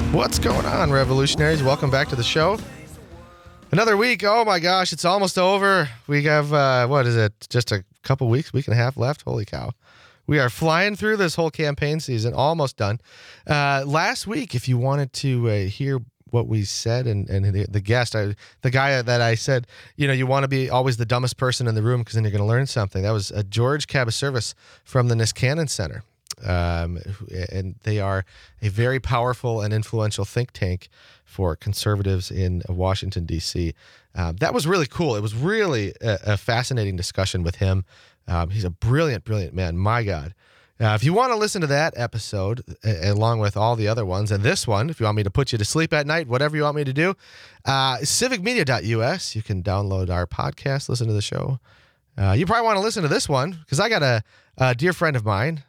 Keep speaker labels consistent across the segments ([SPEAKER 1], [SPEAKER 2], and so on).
[SPEAKER 1] What's going on, revolutionaries? Welcome back to the show. Another week. Oh my gosh, it's almost over. We have, what is it? Just a couple weeks, week and a half left. Holy cow. We are flying through this whole campaign season, almost done. Last week, if you wanted to hear what we said and the guest, the guy that I said, you want to be always the dumbest person in the room because then you're going to learn something. That was George Cabaservis from the Niskanen Center. And they are a very powerful and influential think tank for conservatives in Washington, D.C. That was really cool. It was really a fascinating discussion with him. He's a brilliant, brilliant man. My God. If you want to listen to that episode, along with all the other ones, and this one, if you want me to put you to sleep at night, whatever you want me to do, civicmedia.us. You can download our podcast, listen to the show. You probably want to listen to this one because I got a dear friend of mine,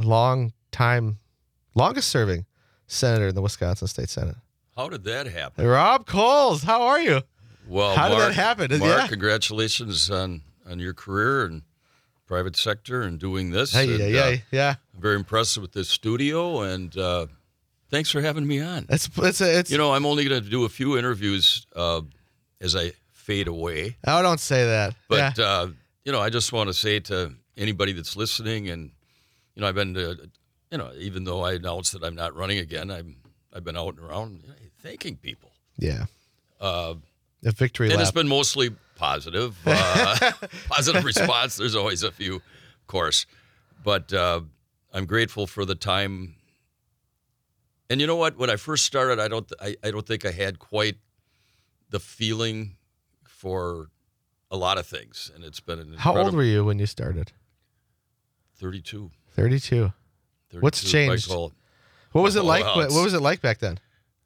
[SPEAKER 1] longest serving senator in the Wisconsin State Senate.
[SPEAKER 2] How did that happen?
[SPEAKER 1] Rob Coles, how are you?
[SPEAKER 2] Well,
[SPEAKER 1] how did that happen?
[SPEAKER 2] Mark, congratulations on your career and private sector and doing this.
[SPEAKER 1] Yeah.
[SPEAKER 2] I'm very impressed with this studio, and thanks for having me on.
[SPEAKER 1] It's
[SPEAKER 2] I'm only going to do a few interviews as I fade away.
[SPEAKER 1] Oh, don't say that.
[SPEAKER 2] But I just want to say to anybody that's listening, and I've been even though I announced that I'm not running again, I've been out and around thanking people.
[SPEAKER 1] Yeah. A victory lap.
[SPEAKER 2] And it's been mostly positive. Positive response. There's always a few, of course. But I'm grateful for the time. And you know what? When I first started, I don't think I had quite the feeling for a lot of things. And it's been an
[SPEAKER 1] How old were you when you started?
[SPEAKER 2] 32.
[SPEAKER 1] 32. What's changed? What was it like? What was it like back then?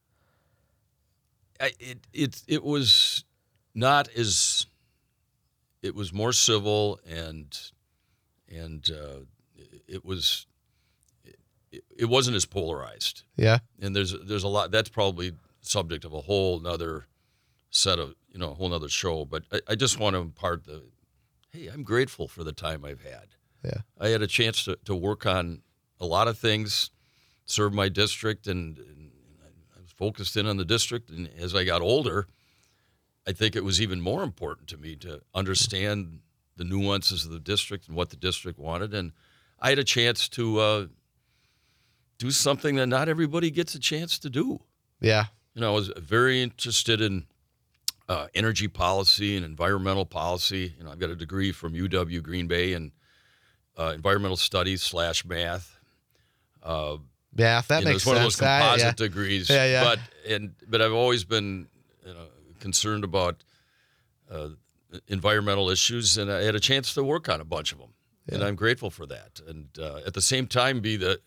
[SPEAKER 2] It was not as. It was more civil and it wasn't as polarized.
[SPEAKER 1] Yeah.
[SPEAKER 2] And there's a lot. That's probably subject of a whole nother set of a whole nother show. But I just want to impart hey, I'm grateful for the time I've had.
[SPEAKER 1] Yeah.
[SPEAKER 2] I had a chance to work on a lot of things, serve my district, and I was focused in on the district. And as I got older, I think it was even more important to me to understand the nuances of the district and what the district wanted. And I had a chance to do something that not everybody gets a chance to do.
[SPEAKER 1] Yeah.
[SPEAKER 2] I was very interested in energy policy and environmental policy. I've got a degree from UW Green Bay in environmental studies / math.
[SPEAKER 1] Yeah, that makes sense.
[SPEAKER 2] It's one of those composite degrees.
[SPEAKER 1] Yeah.
[SPEAKER 2] But I've always been concerned about environmental issues, and I had a chance to work on a bunch of them, and I'm grateful for that. And at the same time, be a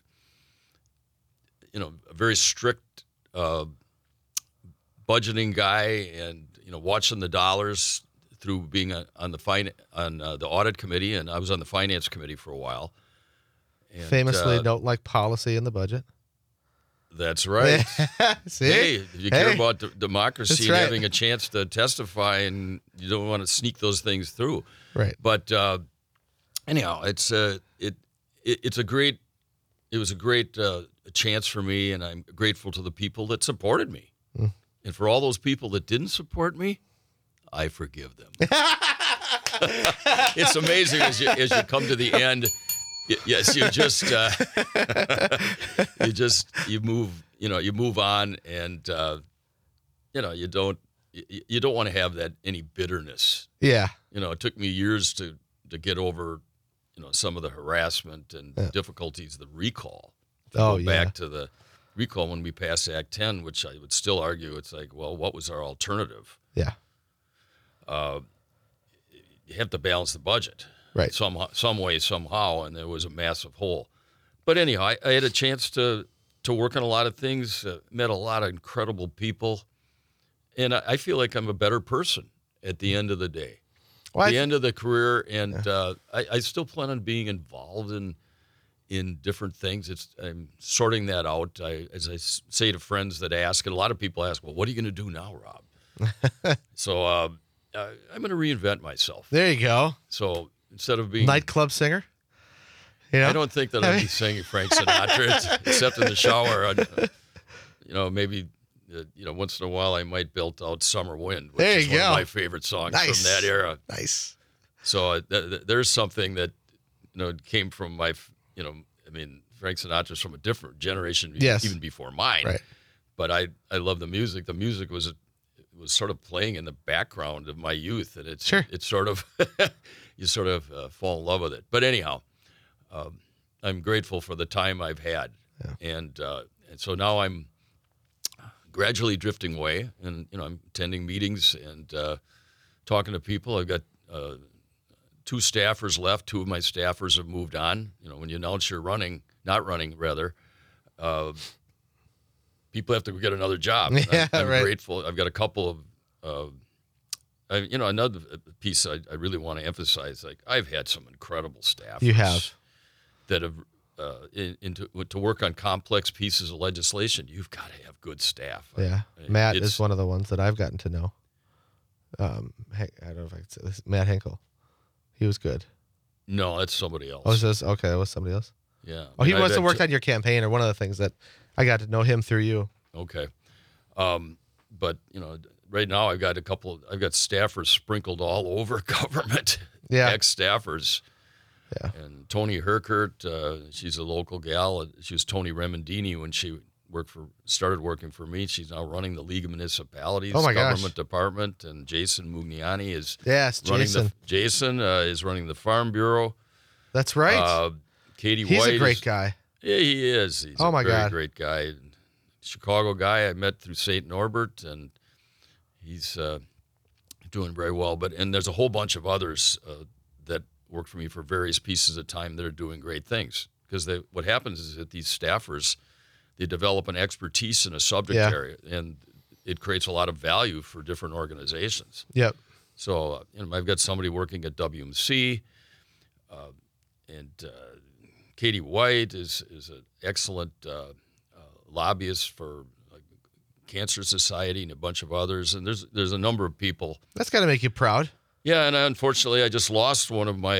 [SPEAKER 2] very strict budgeting guy, and watching the dollars through being on the audit committee, and I was on the finance committee for a while. And,
[SPEAKER 1] famously, don't like policy in the budget.
[SPEAKER 2] That's right.
[SPEAKER 1] See?
[SPEAKER 2] Hey, if you care about democracy and
[SPEAKER 1] right.
[SPEAKER 2] having a chance to testify, and you don't want to sneak those things through.
[SPEAKER 1] Right.
[SPEAKER 2] But anyhow, it was a great chance for me, and I'm grateful to the people that supported me. Mm. And for all those people that didn't support me, I forgive them. It's amazing as you come to the end. Yes, you move on, and you don't want to have that any bitterness.
[SPEAKER 1] Yeah.
[SPEAKER 2] It took me years to get over some of the harassment and difficulties, the recall. Go back to the recall when we passed Act 10, which I would still argue it's like, well, what was our alternative?
[SPEAKER 1] Yeah.
[SPEAKER 2] You have to balance the budget.
[SPEAKER 1] Right.
[SPEAKER 2] Some way, somehow, and there was a massive hole. But anyhow, I had a chance to work on a lot of things, met a lot of incredible people, and I feel like I'm a better person at the end of the day, at the end of the career, and I still plan on being involved in different things. I'm sorting that out. As I say to friends that ask, and a lot of people ask, well, what are you going to do now, Rob? So I'm going to reinvent myself.
[SPEAKER 1] There you go.
[SPEAKER 2] So instead of being
[SPEAKER 1] nightclub singer,
[SPEAKER 2] I don't think that I'll be singing Frank Sinatra except in the shower. maybe once in a while I might belt out "Summer Wind," which
[SPEAKER 1] There
[SPEAKER 2] is
[SPEAKER 1] you
[SPEAKER 2] one
[SPEAKER 1] go.
[SPEAKER 2] of my favorite songs
[SPEAKER 1] Nice.
[SPEAKER 2] from that era.
[SPEAKER 1] Nice.
[SPEAKER 2] So there's something that came from my, Frank Sinatra's from a different generation,
[SPEAKER 1] Yes.
[SPEAKER 2] even before mine.
[SPEAKER 1] Right.
[SPEAKER 2] But I love the music. The music was sort of playing in the background of my youth, and it's sort of you sort of fall in love with it. But anyhow, I'm grateful for the time I've had, and so now I'm gradually drifting away, and I'm attending meetings and talking to people. I've got 2 staffers left. 2 of my staffers have moved on. When you announce you're not running, people have to get another job.
[SPEAKER 1] Yeah,
[SPEAKER 2] I'm
[SPEAKER 1] right.
[SPEAKER 2] grateful. I've got a couple of, another piece I really want to emphasize. Like, I've had some incredible staffers.
[SPEAKER 1] You have.
[SPEAKER 2] That have to work on complex pieces of legislation. You've got to have good staff.
[SPEAKER 1] Yeah. Matt is one of the ones that I've gotten to know. I don't know if I could say this. Matt Hinkle. He was good.
[SPEAKER 2] No, that's somebody else.
[SPEAKER 1] Oh, is this? Okay, that was somebody else.
[SPEAKER 2] Yeah.
[SPEAKER 1] Oh, he must have worked on your campaign, or one of the things that I got to know him through you.
[SPEAKER 2] Okay. But, right now I've got staffers sprinkled all over government.
[SPEAKER 1] Yeah.
[SPEAKER 2] Ex-staffers.
[SPEAKER 1] Yeah.
[SPEAKER 2] And Tony Herkert, she's a local gal. She was Tony Remendini when she started working for me. She's now running the League of Municipalities government department. And Jason Mugnani is running the Farm Bureau.
[SPEAKER 1] That's right.
[SPEAKER 2] Katie
[SPEAKER 1] He's
[SPEAKER 2] White
[SPEAKER 1] a great guy.
[SPEAKER 2] Yeah, he is. He's a very
[SPEAKER 1] God.
[SPEAKER 2] great guy. Chicago guy I met through St. Norbert, and he's doing very well. And there's a whole bunch of others that work for me for various pieces of time that are doing great things. Because what happens is that these staffers, they develop an expertise in a subject area, and it creates a lot of value for different organizations.
[SPEAKER 1] Yep.
[SPEAKER 2] So I've got somebody working at WMC, and Katie White is an excellent lobbyist for Cancer Society and a bunch of others, and there's a number of people.
[SPEAKER 1] That's got to make you proud.
[SPEAKER 2] Yeah, and unfortunately, I just lost one of my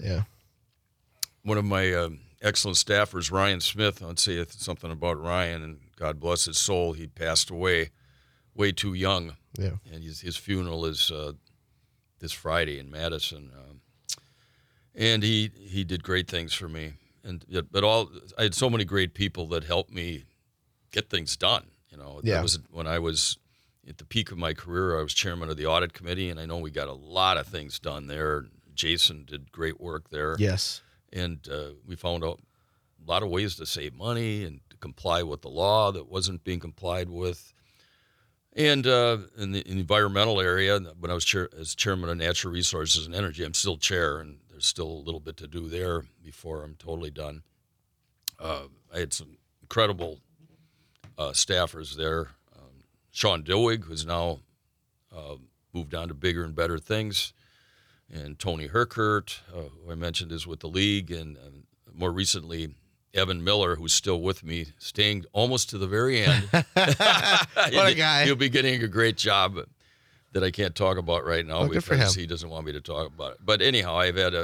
[SPEAKER 2] excellent staffers, Ryan Smith. I'd say something about Ryan, and God bless his soul. He passed away way too young.
[SPEAKER 1] Yeah,
[SPEAKER 2] and his funeral is this Friday in Madison, and he did great things for me. But I had so many great people that helped me get things done. That was when I was at the peak of my career. I was chairman of the audit committee, and I know we got a lot of things done there. Jason did great work there.
[SPEAKER 1] Yes.
[SPEAKER 2] And we found out a lot of ways to save money and to comply with the law that wasn't being complied with. And in the environmental area, when I was as chairman of Natural Resources and Energy, I'm still chair, and there's still a little bit to do there before I'm totally done. I had some incredible staffers there. Sean Dilwig, who's now moved on to bigger and better things, and Tony Herkert, who I mentioned is with the league, and more recently, Evan Miller, who's still with me, staying almost to the very end.
[SPEAKER 1] What a guy.
[SPEAKER 2] He'll be getting a great job that I can't talk about right now because he doesn't want me to talk about it. But anyhow, I've had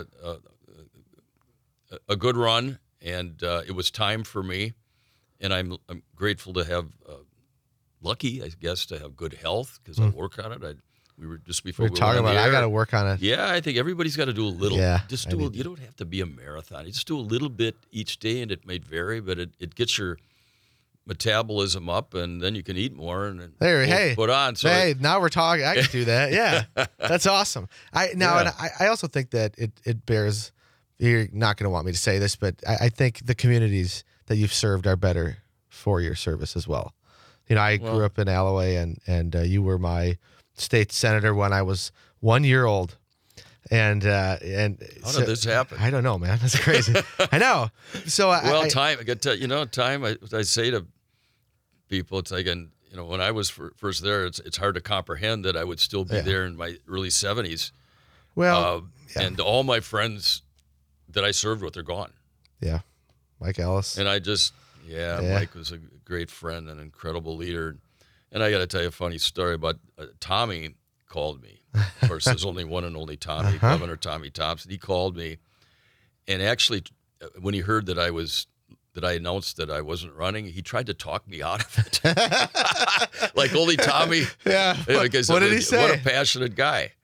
[SPEAKER 2] a good run, and it was time for me, and I'm grateful to have lucky, I guess, to have good health because I work on it. We were just before we were
[SPEAKER 1] talking about. I got to work on it.
[SPEAKER 2] Yeah, I think everybody's got to do a little.
[SPEAKER 1] Yeah,
[SPEAKER 2] you don't have to be a marathon. You just do a little bit each day, and it may vary, but it gets your metabolism up, and then you can eat more and put on. So
[SPEAKER 1] now we're talking. I can do that. Yeah, that's awesome. And I also think that it bears. You're not going to want me to say this, but I think the communities that you've served are better for your service as well. I grew up in Alloway, and you were my state senator when I was 1 year old. And
[SPEAKER 2] how did this happen?
[SPEAKER 1] I don't know, man. That's crazy. I know. So
[SPEAKER 2] time. I got to time. I say to people, it's like, and when I was first there, it's hard to comprehend that I would still be there in my early 70s.
[SPEAKER 1] Well,
[SPEAKER 2] and all my friends that I served with are gone.
[SPEAKER 1] Yeah, Mike Ellis.
[SPEAKER 2] And I just, Mike was a great friend and an incredible leader. And I got to tell you a funny story about Tommy called me. Of course, there's only one and only Tommy, Governor Tommy Thompson. He called me, and actually, when he heard that I was that I announced that I wasn't running, he tried to talk me out of it. Like only Tommy.
[SPEAKER 1] Yeah.
[SPEAKER 2] Because
[SPEAKER 1] What did he say?
[SPEAKER 2] What a passionate guy.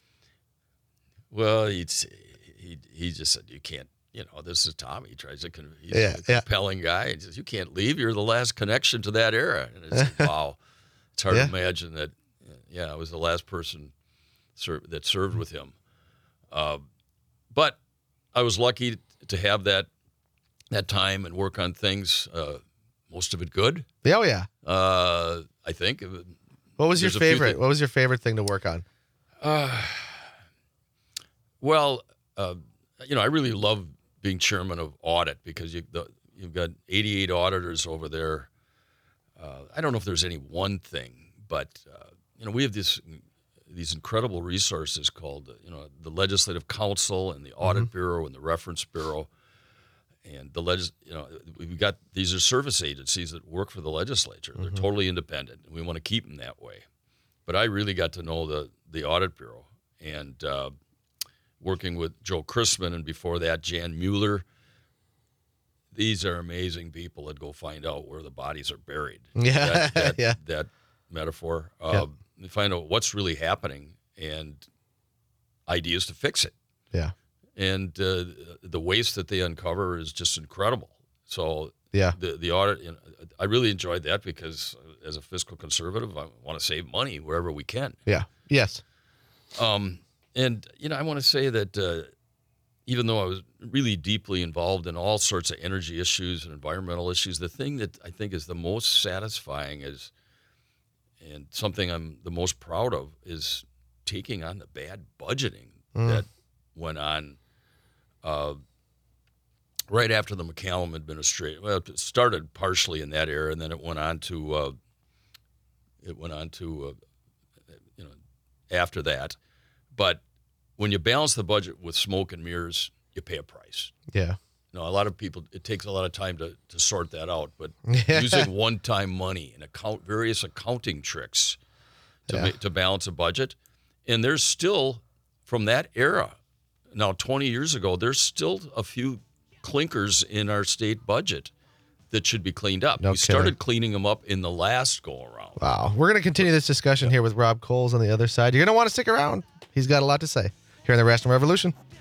[SPEAKER 2] Well, he just said, you can't, this is Tommy. He tries to, he's a compelling guy. He says, you can't leave. You're the last connection to that era. And it's like, wow. It's hard to imagine that, I was the last person that served with him. But I was lucky to have that time and work on things, most of it good.
[SPEAKER 1] Oh, yeah.
[SPEAKER 2] I think.
[SPEAKER 1] What was your favorite? What was your favorite thing to work on?
[SPEAKER 2] Well, I really love being chairman of audit because you've got 88 auditors over there. I don't know if there's any one thing, but we have these incredible resources called the Legislative Council and the Audit Bureau and the Reference Bureau, and we've got these are service agencies that work for the legislature. They're totally independent, and we want to keep them that way. But I really got to know the Audit Bureau and working with Joe Chrisman and before that Jan Mueller. These are amazing people that go find out where the bodies are buried.
[SPEAKER 1] Yeah,
[SPEAKER 2] that metaphor. They find out what's really happening and ideas to fix it.
[SPEAKER 1] Yeah.
[SPEAKER 2] And the waste that they uncover is just incredible. So the audit, I really enjoyed that because as a fiscal conservative, I want to save money wherever we can.
[SPEAKER 1] Yeah. Yes.
[SPEAKER 2] And I want to say that even though I was really deeply involved in all sorts of energy issues and environmental issues, the thing that I think is the most satisfying and something I'm the most proud of is taking on the bad budgeting that went on right after the McCallum administration. Well, it started partially in that era, and then it went on to after that. But when you balance the budget with smoke and mirrors, you pay a price.
[SPEAKER 1] Yeah.
[SPEAKER 2] A lot of people, it takes a lot of time to sort that out, but using one-time money and various accounting tricks to balance a budget. And there's still, from that era, now 20 years ago, there's still a few clinkers in our state budget that should be cleaned up. We started cleaning them up in the last go-around.
[SPEAKER 1] Wow. We're going to continue this discussion here with Rob Coles on the other side. You're going to want to stick around. He's got a lot to say here in the Rat's Revolution.